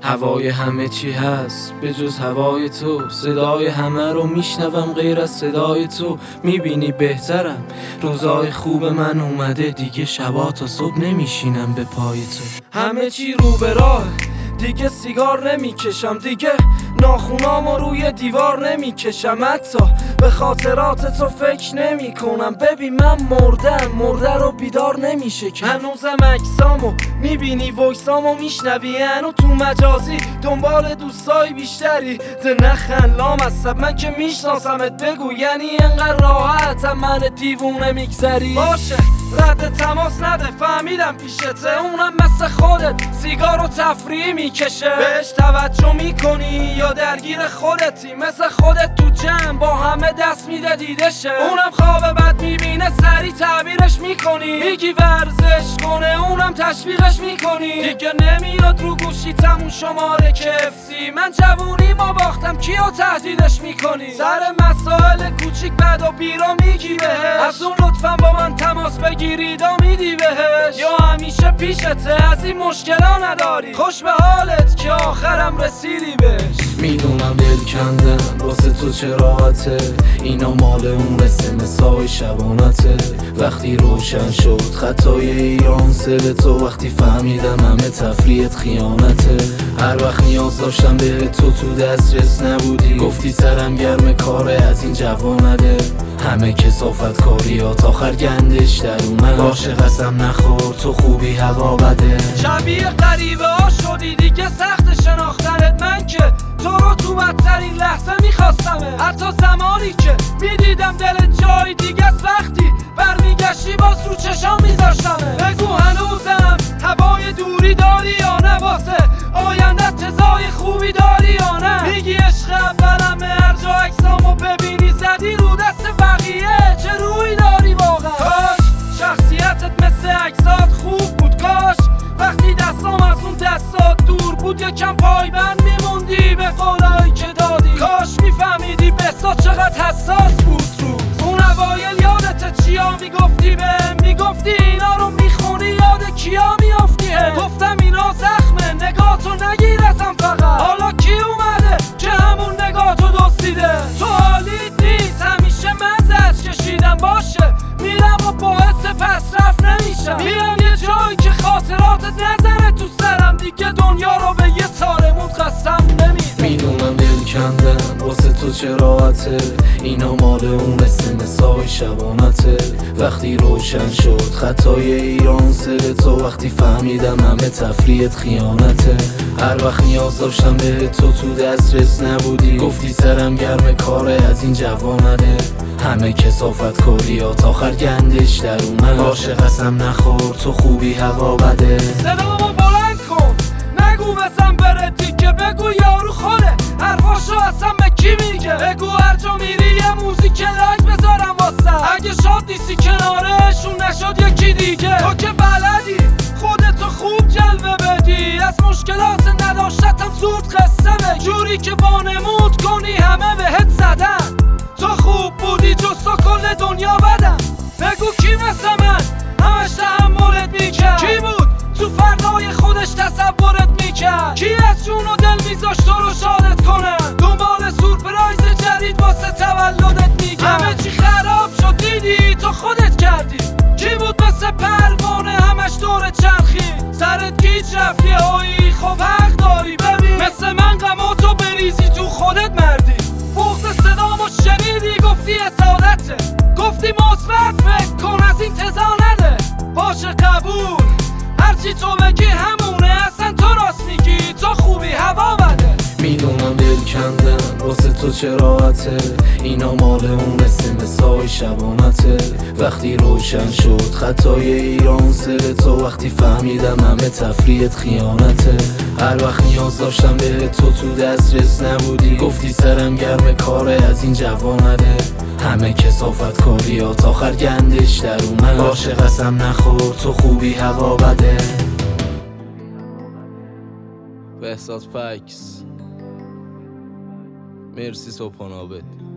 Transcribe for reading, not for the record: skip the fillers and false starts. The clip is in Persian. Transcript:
هوای همه چی هست به جز هوای تو، صدای همه رو میشنوم غیر از صدای تو. میبینی بهترم، روزای خوب من اومده، دیگه شبا تا صبح نمیشینم به پای تو. همه چی رو به راه، دیگه سیگار نمیکشم، دیگه ناخونامو روی دیوار نمیکشم، حتی به خاطرات تو فکر نمی کنم. ببین من مردم، مرده رو بیدار نمیشه که هنوزم عکسامو میبینی، ویسامو میشنوی، هنو تو مجازی دنبال دوستای بیشتری. ده نخلام عصب من که میشناسمت، بگو یعنی انقدر راحتم من دیوونه میگذری؟ باشه رد تماس نده، فهمیدم پیشته، اونم مثل خودت سیگار و تفریح میکشه. بهش توجه میکنی یا درگیر خودتی؟ مثل خودت تو جمع با همه دست میده دیده شه. اونم خواب بد میبینه سری تعبیرش میکنی، میگی ورزش کنه اونم تشویقش میکنی. دیگه نمیاد رو گوشی تمون شماره کفسی، من جوونی ما باختم کیو تهدیدش میکنی؟ سر مسائل کوچیک بد و بیرا میگی بهش، از اون لطفا با من تماس بگیری دا میدی بهش، یا همیشه پیشته از این مشکلا نداری؟ خوش به حالت که آخرم رسیدی بهش. میدونم دل کندم واسه تو چه راحته، اینا مال اون مسای شبانته. وقتی روشن شد خطای ایران سر تو، وقتی فهمیدم همه تفریحت خیانته. هر وقت نیاز داشتم به تو دسترس نبودی، گفتی سرم گرم کاره از این جوانده. همه کثافت کاریات آخر گندش در اومد، باشه قسم نخور تو خوبی هوا بده. شبیه غریبه ها شدی دیگه سخت شناختنت، من که تو رو تو بدترین لحظه میخواستمه، حتی زمانی که میدیدم دلت جای دیگه است، وقتی برمیگشتی باز رو چشام میذاشتمه. بگو هنوزم هوای دوری داری یا نه، واسه آینده تزای خوبی داری یا نه؟ میگی عشق اولمه، هر جا عکسامو ببینی زدی رو دست بقیه، چه روی داری واقعا؟ کاش شخصیتت مثل عکسات خوب بود، کاش وقتی دستام از اون دستات دور بود یکم پایبند میموندی به قولایی که دادی. کاش میفهمیدی بسات چقدر حساس بود رو اون اوایل. یادت چیا میگفتی بهم؟ میگفتی اینا رو میخونی یاد کیا میافتی؟ گفتم اینا زخمه، نگاهتو نگیر ازم فقط. حالا کی اومده که همون نگاهتو دزدیده؟ تو حالیت نیست، همیشه من زج کشیدم، باشه میرم و باعث پس رفت نمیشم. میرم یه جایی که خاطراتت نزنه تو سرم، دیگه دنیا رو به یه تارمون قسم نمیدم. میدونم دل کندم واسه تو چه راحته، اینا مال اون مسای شبانته. وقتی روشن شد خطای ایران سر تو، وقتی فهمیدم همه تفریحت خیانته. هر وقت نیاز داشتم به تو دسترس نبودی، گفتی سرم گرم کاره از این جوانده. همه کثافت کاریات آخر گندش در اومد، باشه قسم نخور تو خوبی هوا بده. صدامو بلند کن نگو بزن بره دیگه، بگو یارو خوده حرفاشو اصلا به کی میگه؟ بگو هر جا میری یه موزیک لایک بذارم واسه، اگه شاد نیستی کنارشون نشد یکی دیگه. تو که بلدی خودتو خوب جلوه بدی، از مشکلات نداشتم زود قصه بگی، جوری که وانمود کنی همه بهت زدن. تو خوب بودی جز تو کل دنیا بدم، بگو کی مثل من همش تحملت میکرد؟ کی بود تو فردای خودش تصورت میکرد؟ کی از جون و دل میذاشت تو رو شادت کنن؟ دنبال سورپرایز جدید واسه تولدت میکرد. همه چی خراب شد دیدی تو خودت کردی. کی بود مثل پروانه همش دور چرخی؟ سرت گیج رفت یهویی، خب حق داری ببین مثل من غماتو بریزی تو خودت مردی. بغض صدامو شنیدی گفتی اسادته، گفتی مثبت فکر کن از این تزا نده. باشه قبول هرچی تو بگی همونه، اصلا تو راست میگی تو خوبی هوا بده. میدونم دل کندم واسه تو چه راحته، اینا مال اون مسای شبانته. وقتی روشن شد خطای ایران سر تو، وقتی فهمیدم همه تفریحت خیانته. هر وقت نیاز داشتم به تو دسترس نبودی، گفتی سرم گرم کاره از این جوانده. همه کثافت کاریات آخر گندش در اومد، باشه قسم نخور تو خوبی هوا بده. بهزاد پکس، مرسی صبحانه آبد.